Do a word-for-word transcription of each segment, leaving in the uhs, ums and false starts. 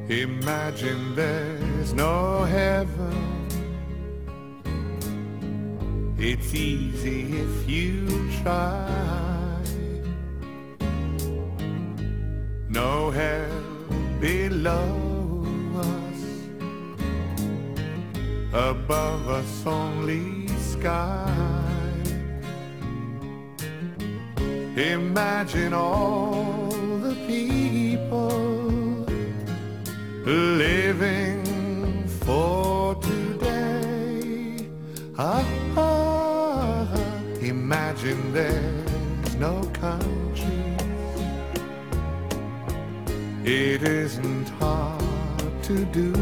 Imagine there's no heaven. It's easy if you try. No hell below us, above us only sky. Imagine all the people living for today. Ah, ah, imagine there's no countries. It isn't hard to do.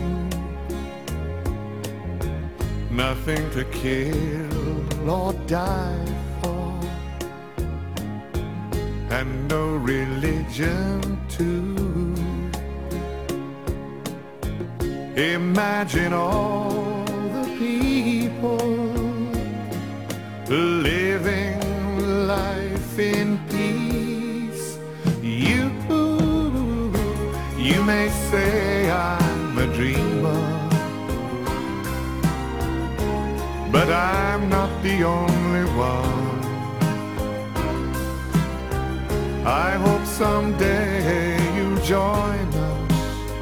Nothing to kill or die for, and no religion too. Imagine all the people living life in peace. You, you may say I'm a dreamer, but I'm not the only one. I hope someday you'll join us,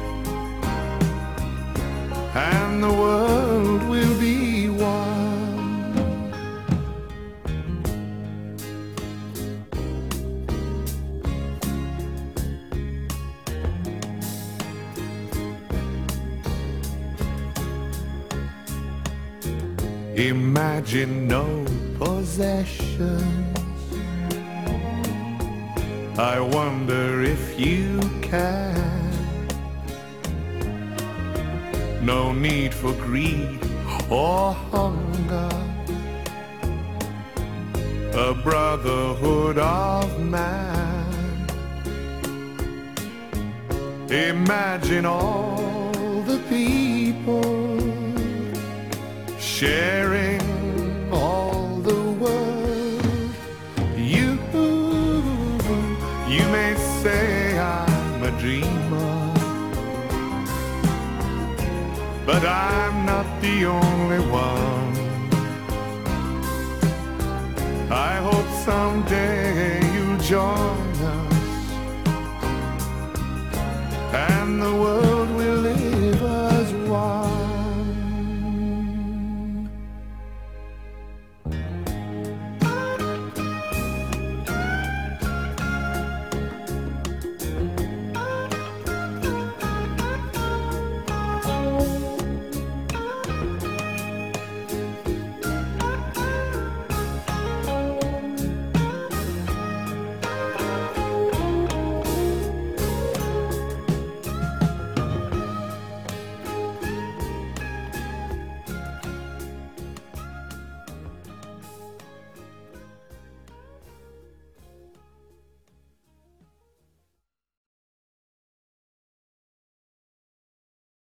and the world will be one. Imagine no possessions. I wonder if you can. No need for greed or hunger, a brotherhood of man. Imagine all the people sharing all the world. You, you may say I'm a dreamer, but I'm not the only one. I hope someday you'll join us, and the world